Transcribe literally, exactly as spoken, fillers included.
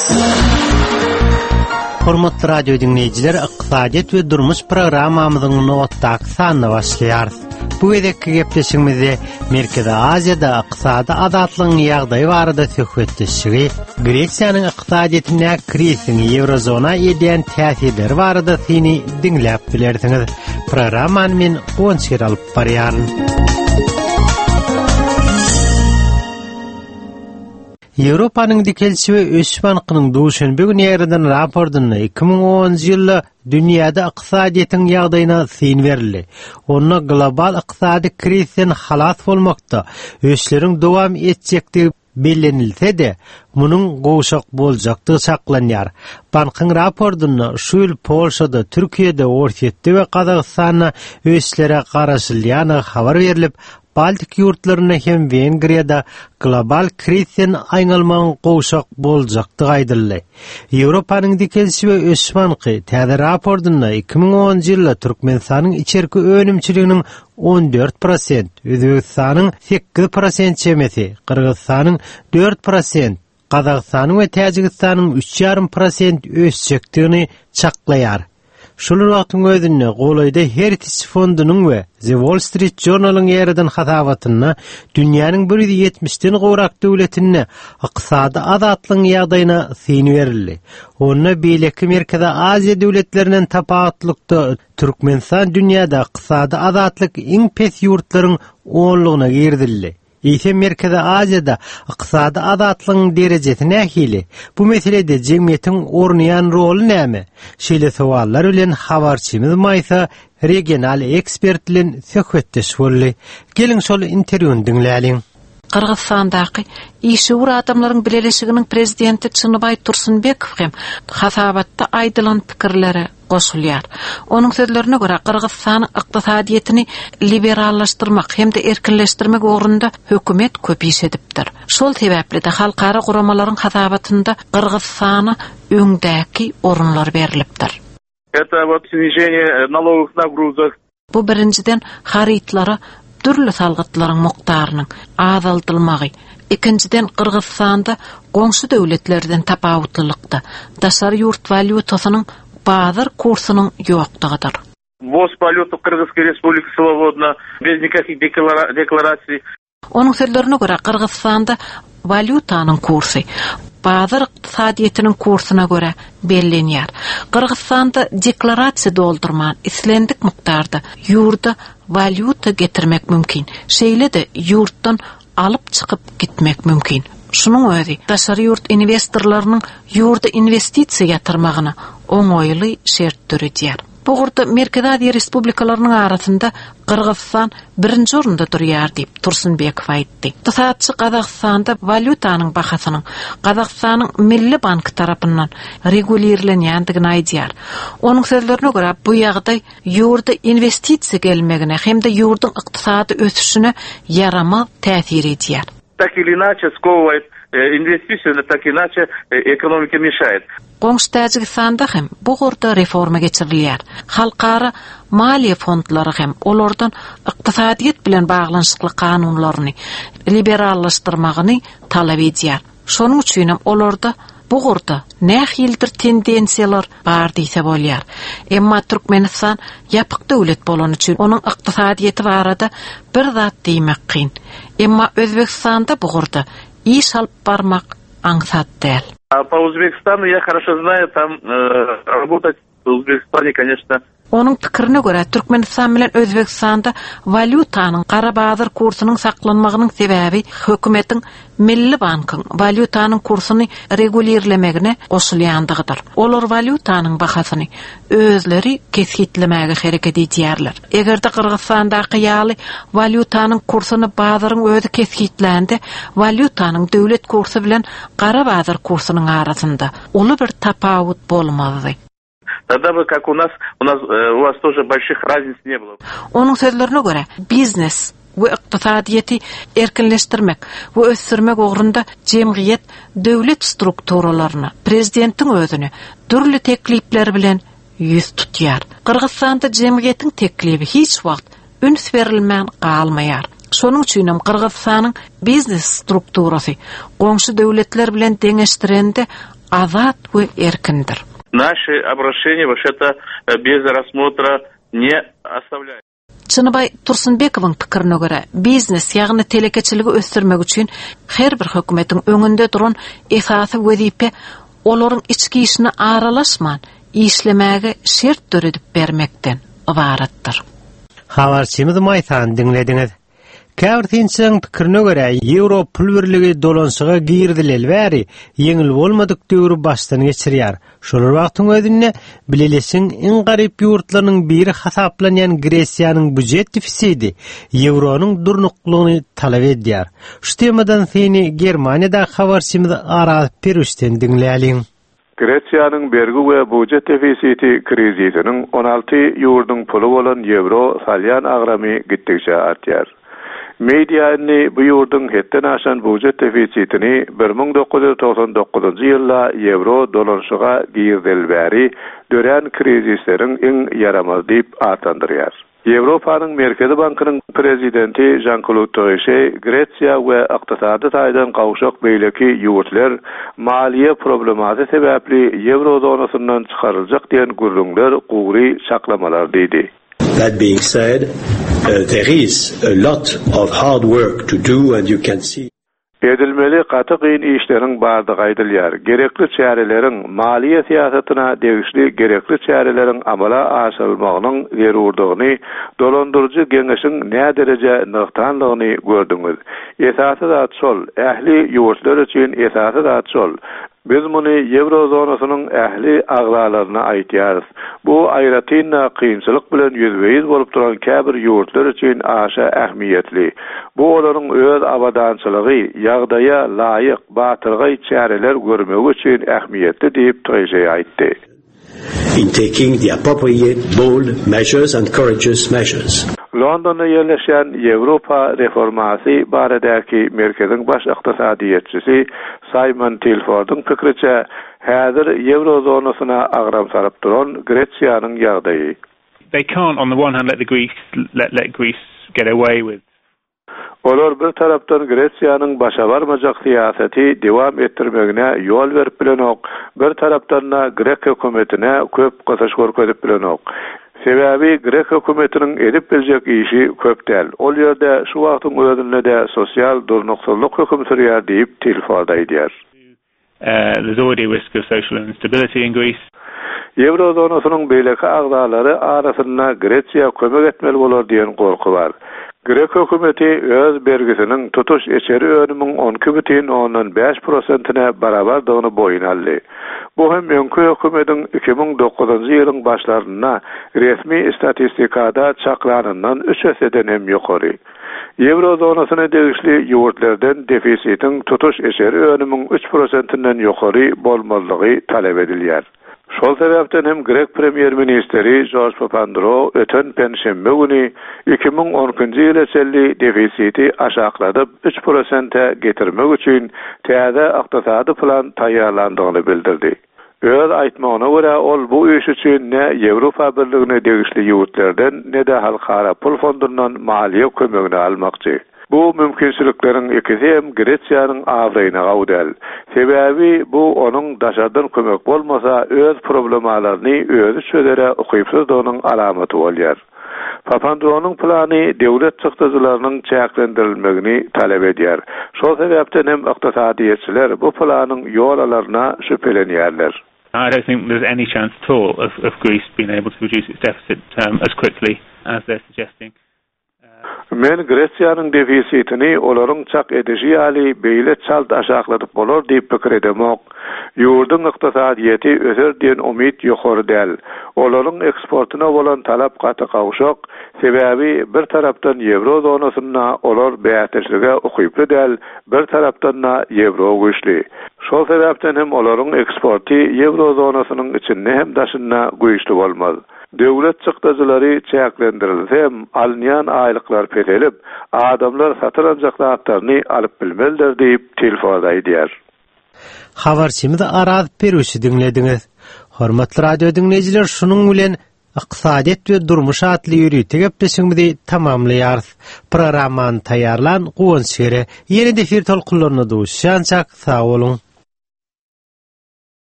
Hormatly radio dinleyijiler, iqtisadiyet we durmuş programmamyzyň nowatdaky sanyna başlaýar. Bu edeki gepleşigimizde Merkezi Aziýada iqtisady azatlygyň ýagdaýy barada söhbetleşigi, Grekiýanyň iqtisadiyetine kriziň Eurozona edýän täsirleri barada syny dinläp bilersiňiz. Programmany men Gonçer alyp barýaryn. Ýewropanyň dikelsi we Ösüş bankynyň duşanby güni ýerden rapordyny iki ming onunçy ýylda dünýäde iqtisadiýetiň ýagdaýyna syn berildi. Onda global iqtisady krizden halas bolmakda ösüleriň dowam etjekdigi bellenilse-de, munyň gowşak boljakdygy saklanýar. Bankyň rapordyny şu ýyl Polşada, Türkiýede, Orsetde we Kazakstanda ösülere garaşylýany habar berilip, Baltik ýurtlaryna hem Wengriýada global krizden aýnalmagyň gowşak boljakdygy aýdyldy. Ýewropanyň dikelsi we Ösüş banky täze rapordyna iki ming onunçy ýylda Türkmenistanyň içerki önümçiliginiň on dört prosent, Özbekistanyň sekiz prosent çemesi, Kyrgyzstanyň dört prosent, Kazakstanyň we Täjikistanyň üç ýarym prosent ösjekdigini çaklaýar. Şol wagtyň özünde golaýda Heritage fondunyň we The Wall Street Journal'yň ýerden hasabatyna dünýäniň bir yüz ýetmişden gowrak döwletine iqtisady azatlygyň ýagdaýyna syn berildi. Onda beýleki Merkezi Aziýa döwletlerinden tapatlykda Türkmenistan dünýäde iqtisady azatlyk iň pes ýurtlaryň onlugyna girdildi. Ýa-da Merkezi Aziýada iqtisady azatlygyň derejesi nähili? Bu meselede jemgyýetiň ornaýan roli näme? Şeýle sowallar bilen habarçymyz Maýsa regional ekspert bilen söhbetdeş boldy. Gelin şol interwýuny dinläliň. Kırgızstandaky işur adamlaryň birleşiginiň prezidenti Çynybay Tursunbekow hem hasabatda aýdylan pikirleri goşulýar. Onuň sözlerine görä Kırgızstanyň iqtisadiýetini liberallaşdyrmak hem de erkinleşdirmek ugrunda hökümet köp iş edipdir. Şol sebäpli de halkara guramalaryň hasabatynda Kırgızstana öňdäki orunlar berilipdir. Это вот снижение налоговых нагрузок. Bu birinciden haritlara türlü salgıtlaryň mukdarynyň azaltylmagy. İkinciden Kırgızstanda goňşy döwletlerden tapawutlykda daşary ýurt valyutasynyň bazar kursynyň ýokdygydyr. Ввоз валюты в Кыргызской республике свободно, без никаких деклараций. Onuň sözlerine görä Kırgızstanda valyutanyň kursy bazar iqtisadiýetiniň kursyna görä bellenýär. Kırgızstanda deklarasiýa doldurman islendik mukdarda ýurda valyuta getirmek mümkin. Şeýle de ýurtdan alyp çykyp gitmek mümkin. Şunuň özi daşary ýurt investorlarynyň ýurda investisiýa ýatyrmagyna oňoýly şert türedýär. Bu gurda Merkezi Aziýa respublikalarynyň arasynda Kırgızstan birinji orunda durýar diýip Tursunbekow aýtdy. Iqtisadçy Kazakstanda valyutanyň bahasynyň Kazakstanyň Milli Banky tarapyndan regulýerlenýändigini aýdýar. Onuň sözlerine görä bu ýagdaý ýurda investisiýa gelmegine hem de ýurdun iqtisady ösüşine yarama täsir edýär. Так или иначе сковывает инвестиции, так иначе экономике мешает. Goňşy Täjikistanda hem bu gurda reforma geçirilýär. Halkara maliýe fondlary hem olardan iqtisadiýet bilen baglanyşykly kanunlaryny liberallaşdyrmagyny talap edýär. Şonuň üçin hem olarda bu gurda nähildir tendensiýalar bar diýse bolýar. Emma Türkmenistan ýapyk döwlet bolan üçin onuň iqtisadiýeti barada bir zat diýmek kyn. Emma Özbekistanda bu gurda iş alyp barmak aňsat däl. А по Узбекистану я хорошо знаю, там э, работать в Узбекистане, конечно. Onuň pikirine görä Türkmenistan bilen Özbekistanda valyutanyň gara bazar kursynyň saklanmagynyň sebäbi hökümetiň Milli Bankyň valyutanyň kursyny regulýerlemegine goşulýandygydyr. Olar valyutanyň bahasyny özleri kesgitlemäge hereket edýärler. Egerde Kırgızstandaky ýaly valyutanyň kursyny bazaryň özü kesgitlende, valyutanyň döwlet kursy bilen gara bazar kursynyň arasynda uly bir tapawut bolmazdy. Тогда бы, как у нас, у нас, э, у вас тоже больших разниц не было. Onuň sözlerine görä, biznes we iqtisadiýeti erkinleşdirmek we ösürmek ugrunda jemgyýet döwlet strukturalaryny, prezidentiň özüni türlü teklipler bilen ýüz tutýar. Kırgızstanda jemgyýetiň teklibi hiç wagt üns berilmän galmaýar. Şonuň üçin hem Kırgızstanyň biznes strukturasy goňşy döwletler bilen deňeşdirende azat ve erkindir. Наши обращения вообще-то без рассмотра не оставляют. Çınybay Tursunbekowyň pikirine görä, biznes ýagny telekeçiligi ösdürmek üçin her bir hökümetiň öňünde duran esasy wezipe olaryň içki işine aralaşman, işlemäge şert döredip bermekden ibaratdyr. Habarçymyz Maýsan dinlediňiz. Käwirtinçiň pikirine görä, Ýewrop pul birligi dolanşyga girdilel bäri ýeňil bolmadyk döwrü başdan geçirýär. Şol wagtyň özünde bilelesiň iň garyp ýurtlarynyň biri hasaplanýan Gresiýanyň budjet defisiti Ýewronyň durnuklygyny talap edýär. Şu temadan seni Germaniýada habarçymyz Araz Perüşden dinläliň. Gresiýanyň bergi we budjet defisiti krizisiniň on alty ýurdun pulu bolan euro salyan agramy gittikçe artýar. Mediýany bu ýurdun hetden aşan budjet defisitini bir ming dokuz yüz toksan dokuzuncu ýylda euro dolanşyga girdilbäri dören krizisleriň iň yaramaz diýip atandyrýar. Ýewropanyň Merkezi Bankynyň prezidenti Jean-Claude Trichet Gretsiýa we ykdysady taýdan gawşak beýleki ýurtlar maliýe problematy sebäpli euro zonasyndan çykaryljak diýen gurrunlar gugry şaklamalar diýdi. That being said, uh, there is a lot of hard work to do, and you can see. Edilmeli gaty gyn işleriň bardygy aýdylýar. Gerekli çäreleriň maliýe siýasatyna degişli gerekli çäreleriň amala aşyrylmagynyň zerurdygyny, dolandyrjy geňeşiň näme derejä nyktanlygyny gördüňiz. Esasy da şol, ähli ýurtlar üçin esasy da şol. Biz muny euro zonasynyň ähli aglalaryna aýtýarys. Bu aýratynda kynçylyk bilen ýüzbeýiz bolup duran käbir ýurtlar üçin aşa ähmiýetli. Bu olaryň öz abadançylygy, ýagdaýa laýyk batyrgy çäreler görmek üçin ähmiýetli diýip Trichet aýtdy. In taking the appropriate bold measures and courageous measures. Londonda yerleşen Ýewropa reformasy baradäki merkeziň baş ykdysadyýetçisi Simon Tilford'un pikiriçe häzir euro zonasyna agram saryp duran Gretsiýanyň ýagdaýy. They can't on the one hand let the Greece let let Greece get away with. Olar bir tarapdan Gretsiýanyň başa barmajak siýasaty dewam etdirmegine ýol berip bilenok, bir tarapdan da Grek hökümetine köp gysaş görkezip bilenok. Sebäbi Grek hökümetiniň edip biljek işi köp däl. Ol ýerde şu wagtyň özünde de sosial durnukçylyk höküm sürýär diýip Tilford aýdýar. Uh, there's already a risk of social instability in Greece. Euro zonasynyň beýleki agdalary arasynda Gretsiýa kömek etmeli bolar diýen gorky bar. Grek hökümeti öz bergisiniň tutuş eçeri önümiň on iki butun ondan beş prosentina barabardygyny boyun aldy. Bu hem öňkü hökümetiň iki ming dokuzuncu ýylyň başlarynda resmi statistikada çaklanandan üç öseden hem ýokary. Euro zonasyna degişli ýurtlardan defisitiň tutuş eçeri önümiň üç prosentindan ýokary bolmalygy talap edilýär. Şol sebäpden hem Grek premier ministeri George Papandreou öten penşembe güni iki ming on ikinci ýyl çelli defisiti aşakladyp üç prosente getirmek üçin täze ykdysady plan taýýarlandygyny bildirdi. Öz aýtmagyna görä ol bu iş üçin ne Ýewropa Birligine degişli ýurtlardan ne de halkara pul fondundan maliýe kömegini almakçy. Bu mümkinçilikleriň ikisi hem Gretsiýanyň awryna gawdal. Sebäbi bu onuň daşardan kömek bolmasa öz problemalaryny özü çözere ukypsyzlygynyň alamaty bolýar. Papandreou'nun plany dewlet çykdyjylarynyň çäklendirilmegini talap edýär. Şol sebäpden hem ykdysadyýetçiler bu planyň ýolalaryna şüphelenýärler. I don't think there's any chance at all of, of Greece being able to reduce its deficit um, as quickly as they're suggesting. Men Gretsiýanyň defisitini olaryň çak edişi ýaly beýle çalt aşakladyp bolar diýip pikir edemok. Ýurdun ykdysadyýety öser diýen umyt ýokary däl. Olaryň eksportyna bolan talap gaty gawşak, sebäbi bir tarapdan euro zonasyna olar bäýatçylyga ukyply däl, bir tarapdan da euro güýçli. Şol sebäpden hem olaryň eksporty euro zonasynyň içinde hem daşynda güýçli bolmaz. Dewlet çykdyjylary çäklendirilsem, alynýan aýlyklar petelip, adamlar satylanjak zatlaryny alyp bilmelidir diýip Tilford aýdýar. Habarçymyz Araz Perüşi dinlediňiz. Hormatly radio dinleýijiler, şunuň bilen ykdysadyýet we durmuş atly ýürüýte gepleşigimizi tamamlaýarys. Programmany taýýarlan Guwan Şere, ýene-de efir tolkunlaryna duşançak sag bolun.